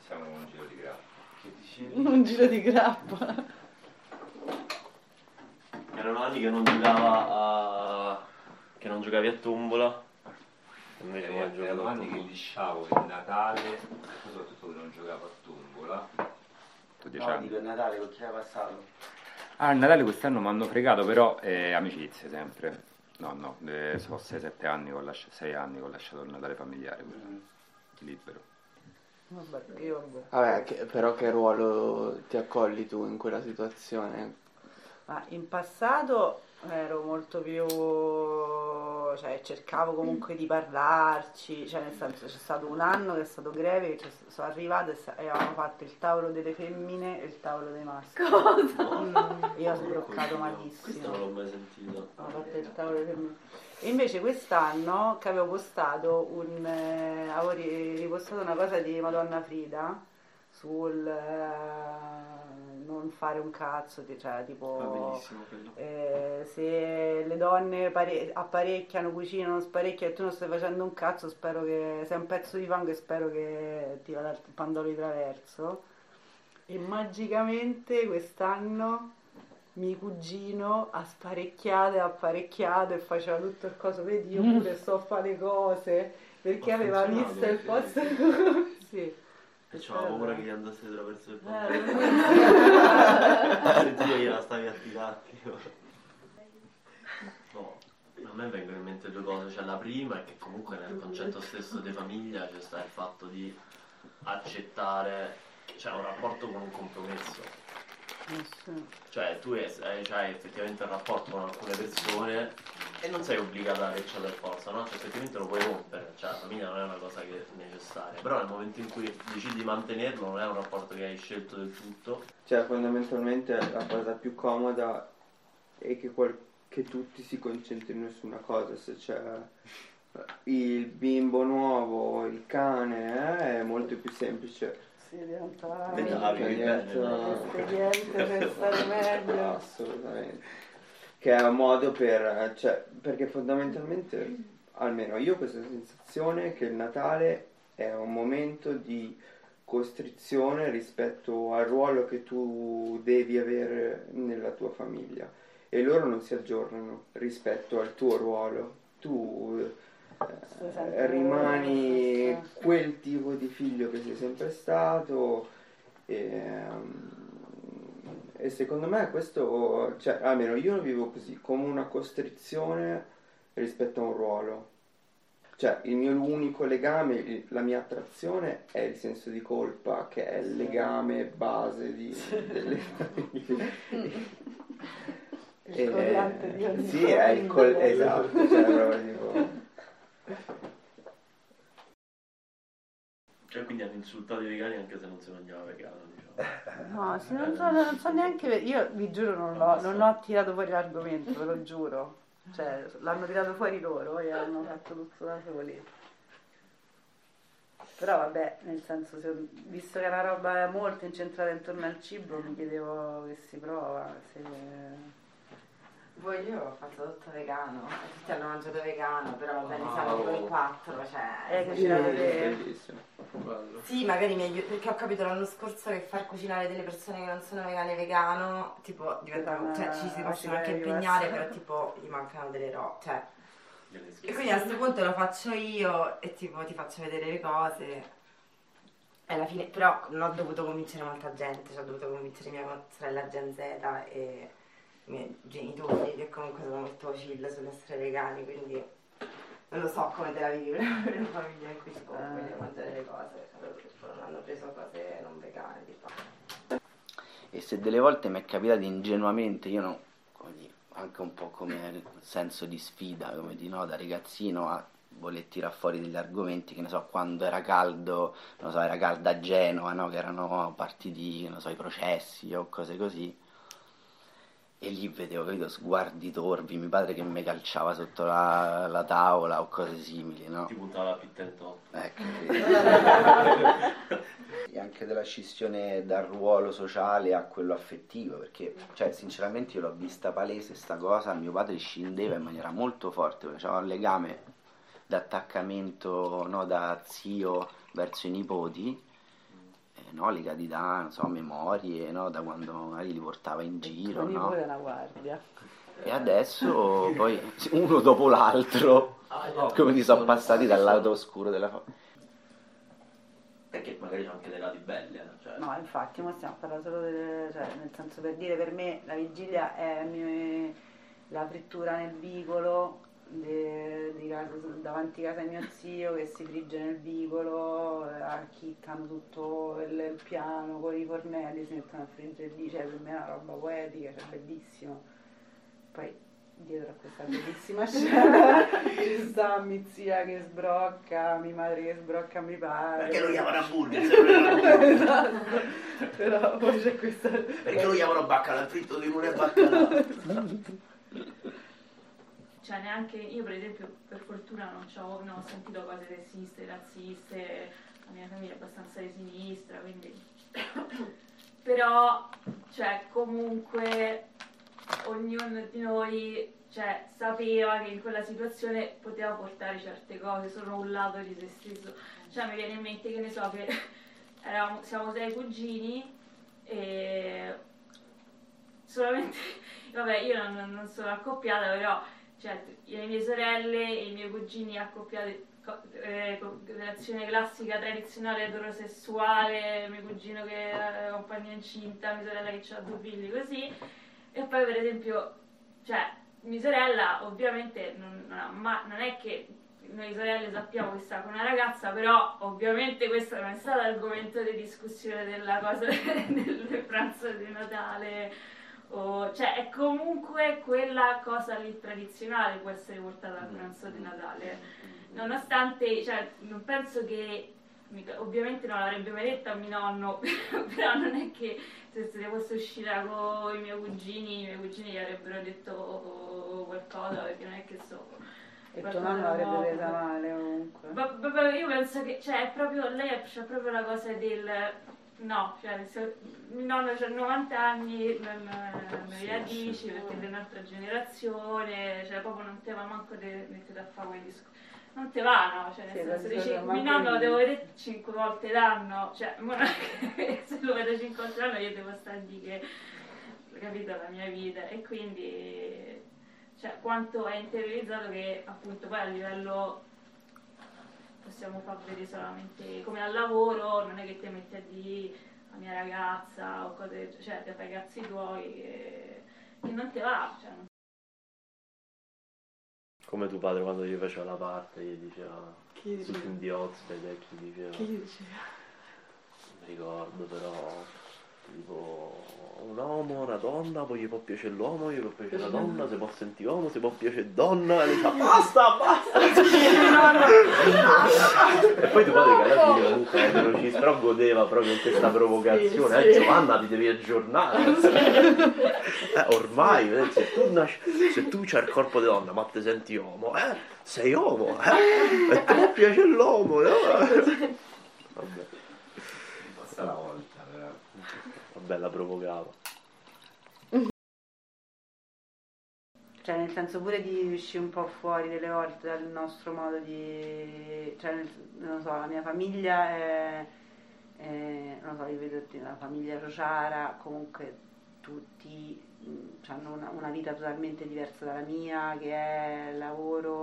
siamo un giro di grappa. Che dici? Un giro di grappa. Erano anni che non giocavi a tombola. Invece erano anni che lisciavo il Natale, soprattutto che non giocavo a tombola. Tu 10 anni. Dico il Natale, con chi era passato? Il Natale quest'anno mi hanno fregato, però amicizie sempre. No, sono 6-7 anni che ho lasciato, 6 anni che ho lasciato il Natale familiare, libero. Vabbè, però che ruolo ti accogli tu in quella situazione? In passato ero molto più, cioè cercavo comunque di parlarci, cioè nel senso c'è stato un anno che è stato greve, che sono arrivata e avevamo fatto il tavolo delle femmine e il tavolo dei maschi. Cosa? Io ho sbroccato Questo malissimo. non l'ho mai sentito. Ho fatto il tavolo delle femmine. E invece quest'anno che avevo postato avevo ripostato una cosa di Madonna Frida sul non fare un cazzo, cioè tipo se le donne apparecchiano, cucinano, sparecchiano e tu non stai facendo un cazzo, spero che sei un pezzo di fango e spero che ti vada il pandolo di traverso. E magicamente quest'anno mio cugino ha apparecchiato e faceva tutto il coso, vedi, io pure sto a fare le cose perché aveva visto il poster. Sì. E c'avevo paura che gli andasse attraverso il pandolo. Sentivo che la stavi attivati. No, a me vengono in mente due cose. Cioè la prima è che comunque nel concetto stesso di famiglia c'è sta il fatto di accettare che c'è un rapporto con un compromesso. Cioè tu hai effettivamente un rapporto con alcune persone e non sei obbligata a avercelo per forza, no? Cioè effettivamente lo puoi rompere, cioè la famiglia non è una cosa che è necessaria, però nel momento in cui decidi di mantenerlo non è un rapporto che hai scelto del tutto. Cioè fondamentalmente la cosa più comoda è che tutti si concentrino su una cosa. Se c'è il bimbo nuovo, il cane, è molto più semplice. Diventa espediente per stare meglio. Assolutamente. Che è un modo perché fondamentalmente, almeno io ho questa sensazione che il Natale è un momento di costrizione rispetto al ruolo che tu devi avere nella tua famiglia e loro non si aggiornano rispetto al tuo ruolo. Tu rimani quel tipo di figlio che sei sempre stato e secondo me questo, cioè almeno io lo vivo così, come una costrizione rispetto a un ruolo. Cioè il mio unico legame, la mia attrazione è il senso di colpa, che è il legame base delle famiglie. Il collante di ogni sì, è esatto, cioè proprio tipo. Cioè quindi hanno insultato i vegani anche se non si mangiava vegano, diciamo. No, sì, non so neanche, io vi giuro non ho tirato fuori l'argomento, ve lo giuro. Cioè, l'hanno tirato fuori loro e hanno fatto tutto da soli. Però vabbè, nel senso, visto che è una roba molto incentrata intorno al cibo, mi chiedevo che si prova, se... Poi io ho fatto tutto vegano, tutti hanno mangiato vegano, però va bene, siamo tipo in 4, cioè... cucinato te. Bellissimo. Sì, magari meglio, perché ho capito l'anno scorso che far cucinare delle persone che non sono vegane e vegano, tipo, diventa, cioè ci si possono anche impegnare, però tipo gli mancano delle robe, cioè... E quindi a questo punto lo faccio io e tipo ti faccio vedere le cose. E alla fine, però non ho dovuto convincere molta gente, cioè ho dovuto convincere mia sorella Gen Z e i miei genitori, che comunque sono molto chill sull'essere vegani, quindi non lo so come te la vivi per una famiglia in cui si può mangiare le cose, non hanno preso cose non vegane di fatto. E se delle volte mi è capitato ingenuamente, io non, anche un po' come senso di sfida, come di no, da ragazzino a voler tirare fuori degli argomenti, che ne so, quando era caldo, non so, era calda a Genova, no, che erano partiti, non so, i processi o cose così. E lì vedevo, capito, sguardi torvi, mio padre che mi calciava sotto la tavola o cose simili, no? Ti buttava la pitta in top. Ecco. E anche della scissione dal ruolo sociale a quello affettivo, perché, cioè, sinceramente io l'ho vista palese sta cosa, mio padre scendeva in maniera molto forte, perché c'era un legame d'attaccamento, no, da zio verso i nipoti, no, legati da, non so, memorie, no, da quando magari li portava in giro, Tuo no? nipote è una guardia. E adesso poi uno dopo l'altro, come ti sono passati dal lato oscuro della famiglia. Perché magari sono anche dei lati belli, cioè. No, infatti, ma stiamo parlando solo cioè, nel senso, per dire, per me la vigilia è la frittura nel vicolo davanti a casa di mio zio che si frigge nel vicolo, acchittano tutto il piano con i fornelli, si mettono a friggere lì, cioè per me è una roba poetica, cioè bellissimo. Poi dietro a questa bellissima scena ci sta mia zia che sbrocca, mia madre che sbrocca mio padre. Perché lo chiamano hamburger? Esatto. Però poi c'è questa... Perché lo chiamano baccalà, fritto di limone e baccalà? Cioè neanche io, per esempio, per fortuna non ho sentito cose sessiste, razziste, la mia famiglia è abbastanza di sinistra, quindi però cioè comunque ognuno di noi, cioè, sapeva che in quella situazione poteva portare certe cose, sono un lato di se stesso. Cioè mi viene in mente, che ne so, che siamo 6 cugini e solamente, vabbè, io non sono accoppiata, però cioè, le mie sorelle e i miei cugini accoppiati, relazione classica tradizionale eterosessuale, mio cugino che è compagna incinta, mia sorella che ha 2 figli, così. E poi per esempio, cioè, mia sorella ovviamente non è che noi sorelle sappiamo che sta con una ragazza, però ovviamente questo non è stato argomento di discussione della cosa del pranzo di Natale, cioè è comunque quella cosa lì tradizionale può essere portata al pranzo di Natale, nonostante, cioè, non penso che, ovviamente non l'avrebbe mai detto a mio nonno, però non è che se fosse uscita con i miei cugini gli avrebbero detto qualcosa, perché non è che so. E tuo nonno l'avrebbe presa male comunque. Vabbè, io penso che, cioè, è proprio, lei c'ha proprio la cosa del... No, cioè, se mio nonno ha 90 anni, non gliela dici perché è un'altra generazione, cioè proprio non te va manco di mettere a fare quei discorsi. Non te va, no? Cioè, nel senso, dici, mio nonno lo devo vedere 5 volte l'anno, cioè, se lo vedo 5 volte l'anno io devo stare lì che, capito, la mia vita, e quindi, cioè, quanto è interiorizzato che, appunto, poi a livello possiamo far vedere solamente come al lavoro, non è che ti metti a dire la mia ragazza o cose, cioè, dei ragazzi tuoi che non ti va, cioè, Come tuo padre quando gli faceva la parte, gli diceva su Symbiozze, chi diceva? Chi diceva? Non mi ricordo, però tipo un uomo, una donna, poi gli può piacere l'uomo, gli può piacere la donna, se può sentire uomo, se può piacere donna, e lui fa basta! E poi tuo padre che alla fine comunque è velocista, però godeva proprio in questa provocazione, Giovanna ti devi aggiornare. Ormai, se tu c'hai il corpo di donna ma ti senti uomo, sei uomo, e ti può piacere l'uomo, no? Vabbè. Basta la volta, però. Vabbè, la provocava. Cioè, nel senso pure di uscire un po' fuori delle volte dal nostro modo di... Cioè, non so, la mia famiglia è non so, io vedo la famiglia Rociara, comunque tutti hanno una vita totalmente diversa dalla mia, che è lavoro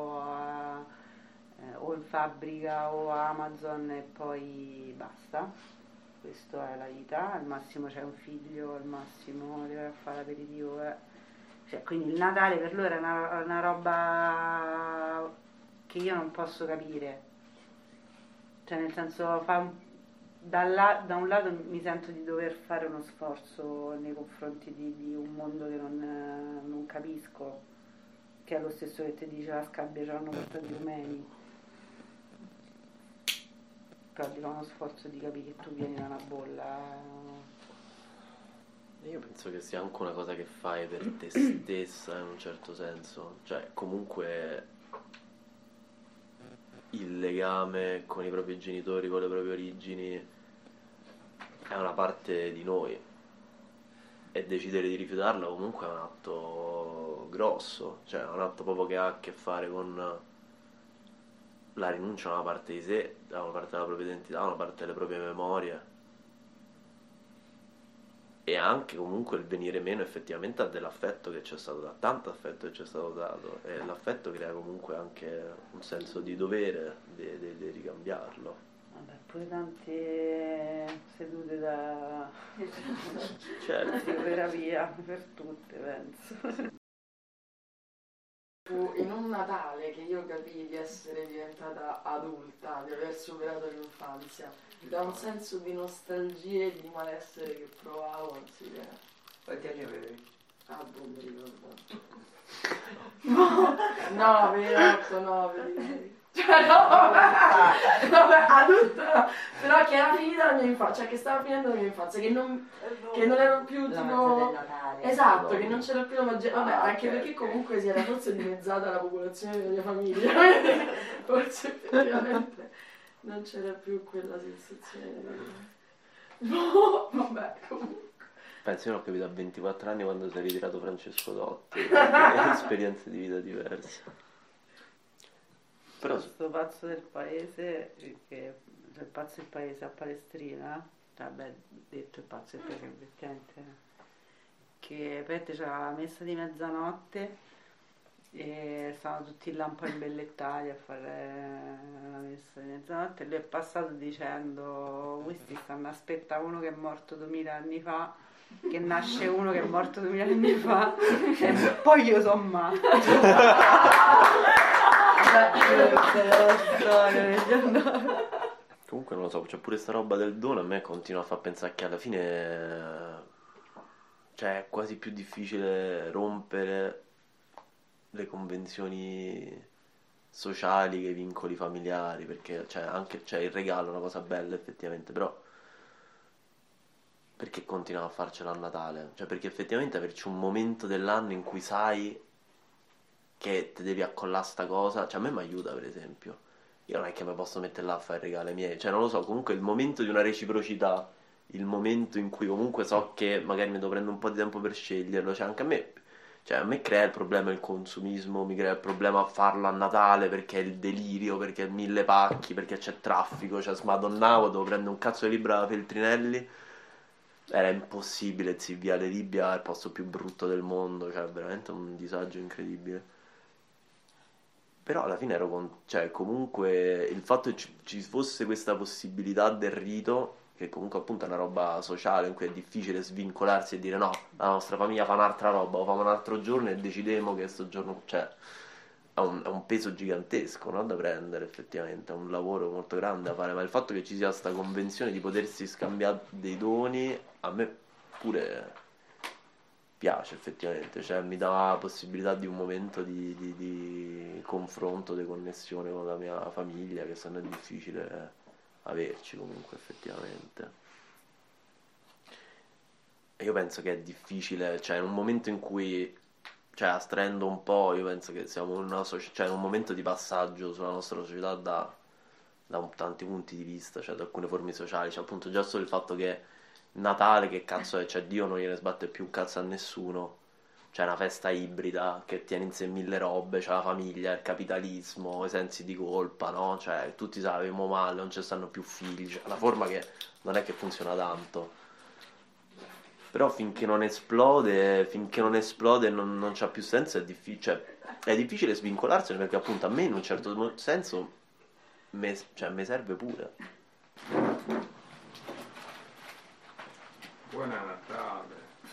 o in fabbrica o a Amazon e poi basta. Questa è la vita, al massimo c'è un figlio, al massimo deve fare l'aperitivo. Cioè, quindi il Natale per loro è una roba che io non posso capire. Cioè, nel senso, da un lato mi sento di dover fare uno sforzo nei confronti di un mondo che non capisco, che è lo stesso che ti dice la scabbia ci hanno portato i rumeni. Però ti fa uno sforzo di capire che tu vieni da una bolla. Io penso che sia anche una cosa che fai per te stessa in un certo senso, cioè comunque il legame con i propri genitori, con le proprie origini è una parte di noi e decidere di rifiutarla comunque è un atto grosso, cioè è un atto proprio che ha a che fare con la rinuncia a una parte di sé, a una parte della propria identità, a una parte delle proprie memorie. e anche comunque il venire meno effettivamente a dell'affetto che c'è stato dato, tanto affetto che ci è stato dato, e l'affetto crea comunque anche un senso di dovere di ricambiarlo. Vabbè, pure tante sedute da Certo. terapia per tutte, penso. Fu in un Natale che io capii di essere diventata adulta, di aver superato l'infanzia, da un senso di nostalgia e di malessere che provavo, anzi che... Quanti anni avevi? Ah, boh, mi ricordo. No, 8, 9, cioè no, vabbè, adulta, però che era finita la mia infanzia, cioè che stava finendo la mia infanzia, che non ero più La tipo... magia del Natale. Esatto, che non c'era più la magia, vabbè, anche perché comunque si era forse dimezzata la popolazione della mia famiglia, forse effettivamente non c'era più quella sensazione di... No, vabbè, comunque. Penso io l'ho capito a 24 anni quando si è ritirato Francesco Totti, esperienze di vita diverse. Però Questo pazzo del paese, che il pazzo del paese a Palestrina, vabbè, detto il pazzo del paese, effettivamente, che praticamente c'era la messa di mezzanotte e stavano tutti là un po' imbellettati a fare la messa di mezzanotte, e lui è passato dicendo: questi stanno aspettando uno che è morto 2000 anni fa, che nasce uno che è morto 2000 anni fa, e poi io sono matto. comunque non lo so, c'è pure sta roba del dono, a me continua a far pensare che alla fine cioè è quasi più difficile rompere le convenzioni sociali che i vincoli familiari, perché cioè, anche cioè, il regalo è una cosa bella effettivamente, però perché continuiamo a farcelo a Natale? Cioè perché effettivamente averci un momento dell'anno in cui sai che ti devi accollare sta cosa, cioè a me mi aiuta per esempio. Io non è che mi posso mettere là a fare i regali miei, cioè non lo so, comunque il momento di una reciprocità, il momento in cui comunque so che magari mi devo prendere un po' di tempo per sceglierlo, cioè anche a me crea il problema il consumismo, mi crea il problema farlo a Natale perché è il delirio, perché è 1000 pacchi, perché c'è traffico, cioè smadonnavo, devo prendere un cazzo di libro da Feltrinelli, era impossibile, Viale Libia è il posto più brutto del mondo, cioè veramente un disagio incredibile. Però alla fine cioè comunque il fatto che ci fosse questa possibilità del rito, che comunque appunto è una roba sociale in cui è difficile svincolarsi e dire no, la nostra famiglia fa un'altra roba, o fa un altro giorno e decidemo che sto giorno, cioè è un peso gigantesco, no? Da prendere effettivamente, è un lavoro molto grande da fare, ma il fatto che ci sia questa convenzione di potersi scambiare dei doni a me pure piace effettivamente, cioè mi dà la possibilità di un momento di confronto, di connessione con la mia famiglia, che sennò è difficile averci comunque effettivamente. E io penso che è difficile, cioè in un momento in cui, cioè astraendo un po', io penso che siamo in una cioè in un momento di passaggio sulla nostra società da tanti punti di vista, cioè da alcune forme sociali, cioè appunto già solo il fatto che Natale, che cazzo è? Cioè Dio non gliene sbatte più un cazzo a nessuno, c'è una festa ibrida che tiene in sé 1000 robe, c'è la famiglia, il capitalismo, i sensi di colpa, no? Cioè tutti sappiamo male, non ci stanno più figli, cioè una forma che non è che funziona tanto, però finché non esplode non c'ha più senso, è difficile svincolarsene, perché appunto a me in un certo senso me serve pure. Buon Natale.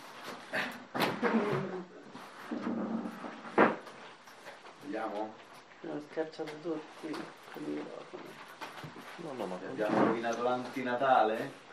Vediamo? Hanno schiacciato tutti con i microfoni. No, ma Abbiamo rovinato l'antinatale?